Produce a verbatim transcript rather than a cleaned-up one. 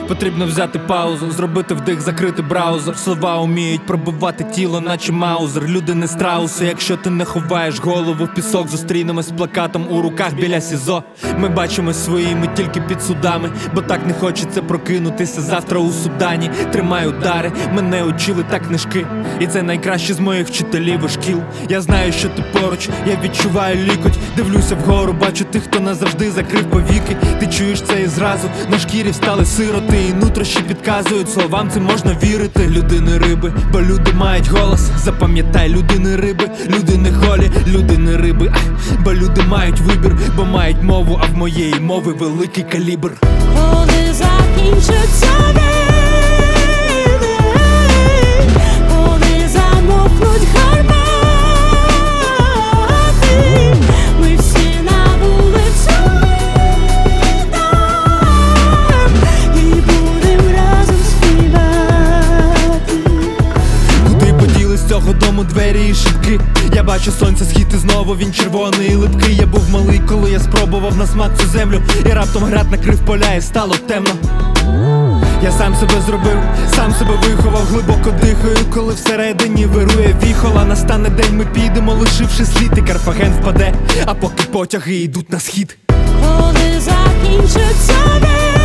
Потрібно взяти паузу, зробити вдих, закрити браузер. Слова уміють пробивати тіло, наче маузер. Люди не страуси, якщо ти не ховаєш голову в пісок. Зустрінемось з плакатом у руках біля СІЗО. Ми бачимось своїми тільки під судами, бо так не хочеться прокинутися завтра у Судані. Тримай удари, мене учили так книжки, і це найкраще з моїх вчителів і шкіл. Я знаю, що ти поруч, я відчуваю лікоть. Дивлюся вгору, бачу тих, хто назавжди закрив повіки. Ти чуєш це і зразу на шкірі встали сироти, і нутрощі підказують, словам цим можна вірити. Люди не риби, бо люди мають голос. Запам'ятай, люди не риби, люди не холі, люди не риби, бо люди мають вибір, бо мають мову, а в моєї мови великий калібр. Коли закінчиться війни, коли замовкнуть гармати, ми всі на вулицю вийдем і будем разом співати. Куди поділись з цього дому двері і шибки? Я бачу сонце схід і знову він червоний і липкий. Я був малий, коли я спробував на смак цю землю, і раптом град накрив поля і стало темно. Я сам себе зробив, сам себе виховав, глибоко дихаю, коли всередині вирує віхола. Настане день, ми підемо, лишивши слід, і Карфаген впаде, а поки потяги йдуть на схід. Коли закінчиться війни,